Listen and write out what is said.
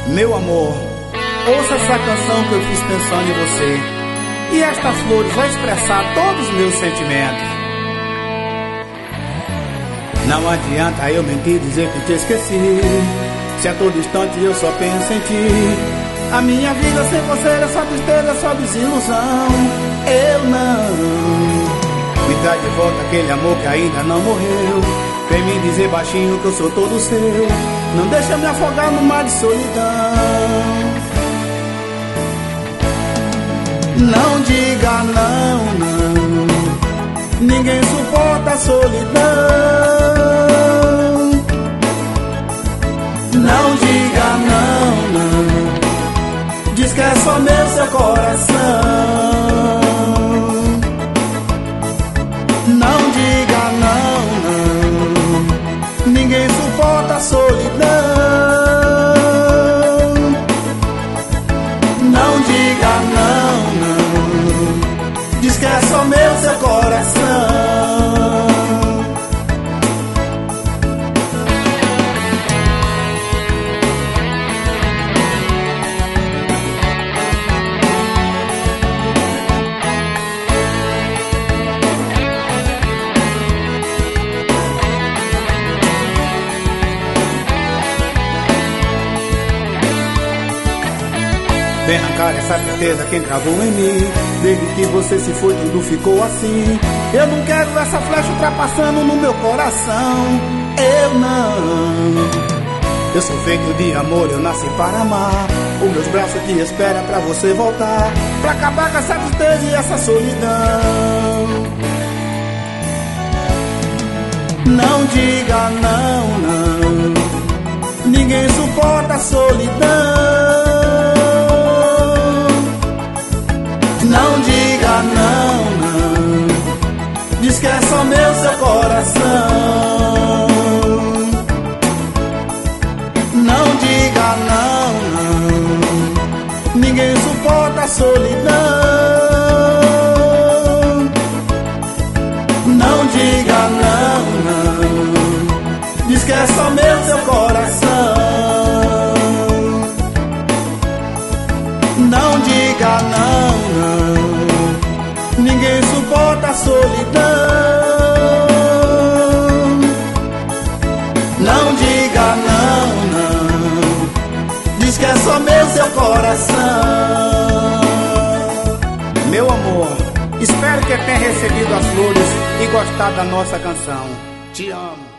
Meu amor, ouça essa canção que eu fiz pensando em você. E estas flores vão expressar todos os meus sentimentos. Não adianta eu mentir, dizer que te esqueci. Se a todo instante eu só penso em ti. A minha vida sem você é só tristeza, só desilusão. Eu não. Me traz de volta aquele amor que ainda não morreu. Vem me dizer baixinho que eu sou todo seu. Não deixa me afogar no mar de solidão. Não diga não, não. Ninguém suporta a solidão. Não diga não, não. Diz que é só meu seu coração. Não diga não, não. Ninguém suporta a solidão. Não diga não, não. Diz que é só meu seu coração. Vem arrancar essa certeza que encravou em mim. Desde que você se foi, tudo ficou assim. Eu não quero essa flecha ultrapassando no meu coração. Eu não. Eu sou feito de amor, eu nasci para amar. Os meus braços te esperam pra você voltar, pra acabar com essa tristeza e essa solidão. Não diga não, não. Ninguém suporta a solidão. Não diga não, não. Diz que é só meu seu coração. Não diga não, não. Ninguém suporta a solidão. Não diga não, não. Diz que é só meu seu coração. Não diga não, não. Ninguém suporta a solidão. Não diga não, não. Diz que é só meu seu coração. Meu amor, espero que tenha recebido as flores e gostado da nossa canção. Te amo.